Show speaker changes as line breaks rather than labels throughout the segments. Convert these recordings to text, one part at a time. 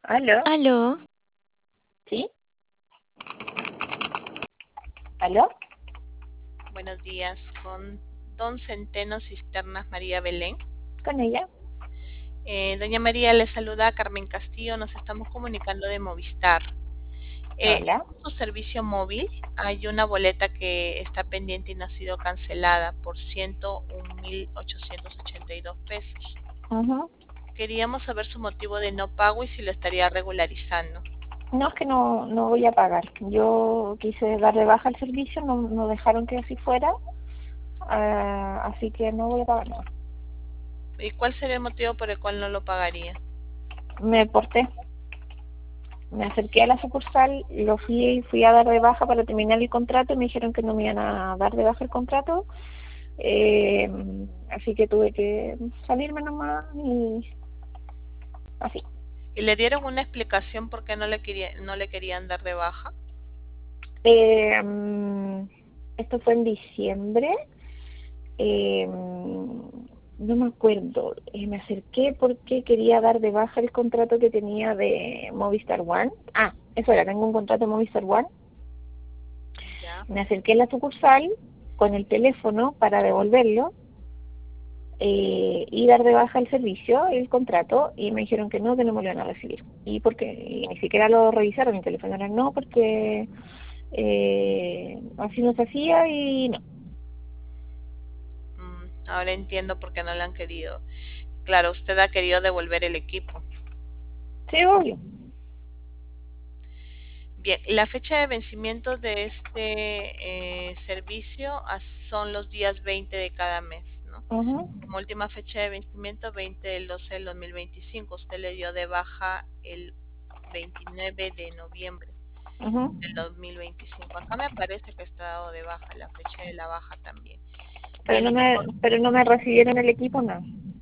¿Aló?
Aló,
¿Sí? ¿Aló?
Buenos días, con Don Centeno Cisternas María Belén.
¿Con ella?
Doña María, le saluda Carmen Castillo, nos estamos comunicando de Movistar.
Hola.
En su servicio móvil hay una boleta que está pendiente y no ha sido cancelada por 101.882 pesos.
Ujú.
Queríamos saber su motivo de no pago y si lo estaría regularizando.
No, es que no voy a pagar. Yo quise dar de baja el servicio, no dejaron que así fuera, así que no voy a pagar nada.
¿Y cuál sería el motivo por el cual no lo pagaría?
Me porté, me acerqué a la sucursal, fui a dar de baja para terminar el contrato y me dijeron que no me iban a dar de baja el contrato, eh, así que tuve que salirme nomás y así.
¿Y le dieron una explicación por qué no le querían dar de baja?
Eh, mm, Esto fue en diciembre. No me acuerdo, me acerqué porque quería dar de baja el contrato que tenía de Movistar One. Eso era, tengo un contrato de Movistar One.
Ya.
Me acerqué a la sucursal con el teléfono para devolverlo y dar de baja el servicio, el contrato, y me dijeron que no me lo iban a recibir. Y ni siquiera lo revisaron, mi teléfono era no, porque así no se hacía y no.
Ahora entiendo por qué no le han querido. Claro, usted ha querido devolver el equipo.
Sí, obvio.
Bien, la fecha de vencimiento de este servicio son los días 20 de cada mes, ¿no?
Ujú,
Como última fecha de vencimiento, 20 del 12 del 2025. Usted le dio de baja el 29 de noviembre
ujú.
del 2025. Acá me parece que está dado de baja, la fecha de la baja también.
Pero
Bien,
pero no me recibieron el equipo, no.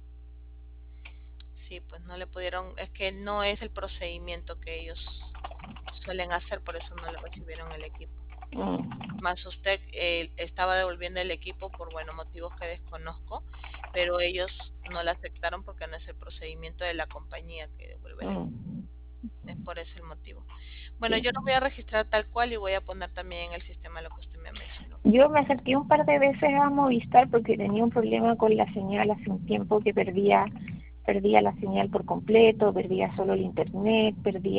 sí, pues no le pudieron, es que no es el procedimiento que ellos suelen hacer, por eso no le recibieron el equipo.
Mm,
Más usted estaba devolviendo el equipo por, bueno, motivos que desconozco, pero ellos no le aceptaron porque no es el procedimiento de la compañía que devuelve el equipo.
mm,
Es por ese el motivo. Bueno,
sí.
yo lo voy a registrar tal cual y voy a poner también en el sistema lo que usted me mencionó.
Yo me acerqué un par de veces a Movistar porque tenía un problema con la señal hace un tiempo que perdía la señal por completo, perdía solo el internet,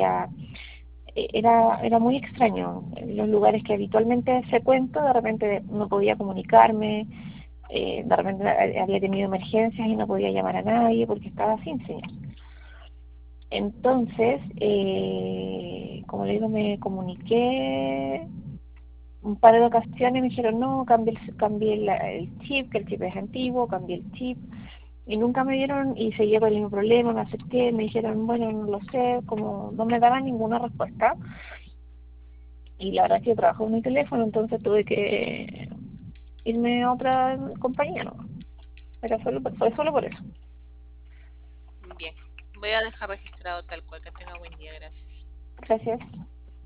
era muy extraño. En los lugares que habitualmente frecuento, de repente no podía comunicarme, de repente había tenido emergencias y no podía llamar a nadie porque estaba sin señal. Entonces, como le digo, me comuniqué un par de ocasiones, me dijeron, no, cambié el chip, que el chip es antiguo, cambié el chip, y nunca me dieron, y seguía con el mismo problema, me acerqué, me dijeron, bueno, no lo sé, como no me daban ninguna respuesta, y la verdad es que yo trabajo en mi teléfono, entonces tuve que irme a otra compañía, ¿no? Fue solo por eso.
Bien, voy a dejar registrado tal cual. Que tenga buen día, gracias.
Gracias.